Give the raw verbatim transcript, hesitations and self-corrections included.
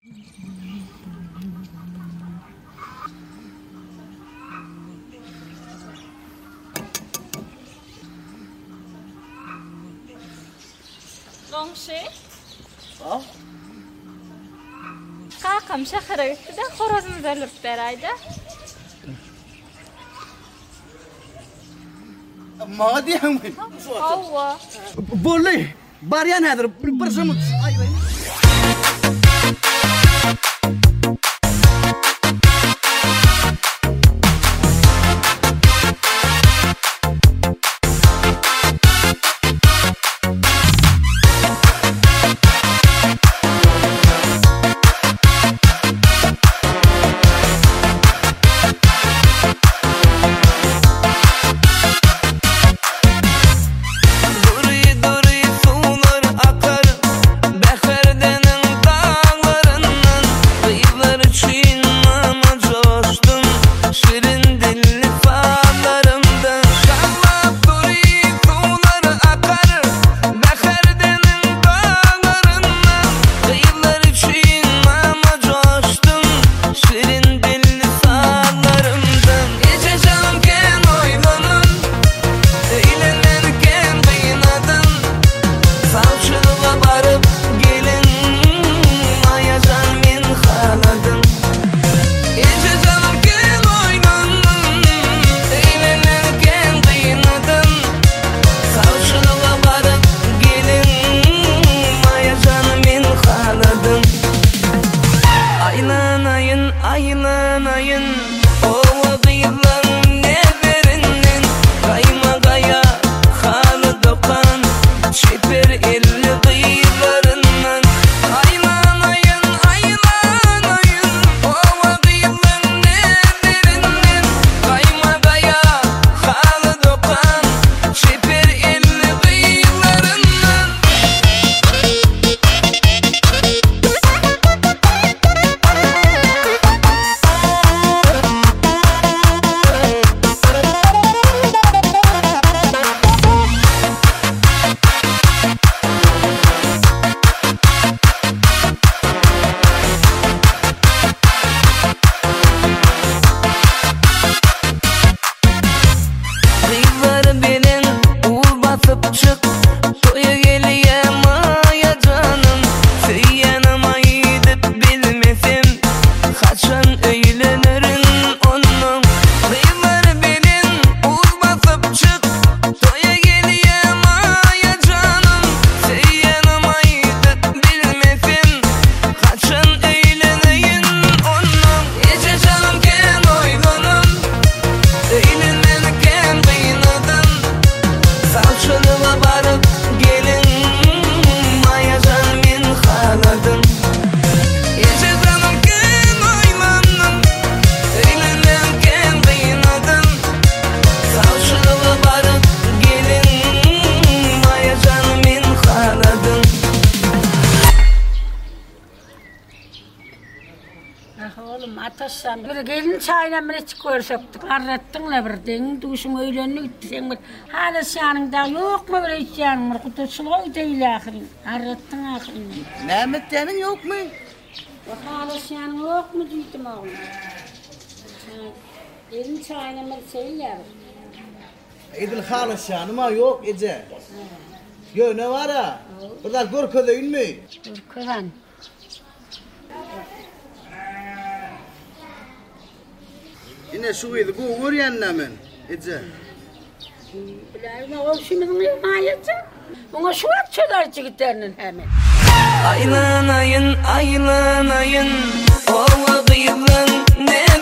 Gongşe? Oh. Kakam şahara gitti de horozumuzu alıp beraydı. Ma diyem mi? Hava. Bolli. Baryan hadır. Bir zamut. Oğlum ataşsan bir gelin çayla bile çıkıyorsaktık. Arrattınla bir deyin duşum öğlenini gitti sen bir. Hala yanında yok mu böyle hiç yanım var. Kutuşluğa değil ahirin. Arrattın ahirin. Mehmet'tenin yok mu? Hala yanım yok mu diydim oğlum. Gelin çayla bir şey yapır. İdil halas yanıma yok Ece. Yo ne var ha? Burada Gorka değil mi? Gorka'dan. Yine şu idi bu vur yanına Ece. Bilal'ime o şimdinin yemayeti. Ona şu at çöder çigitlerinin hemen. Aylanayın, aylanayın, o kıyılın ne?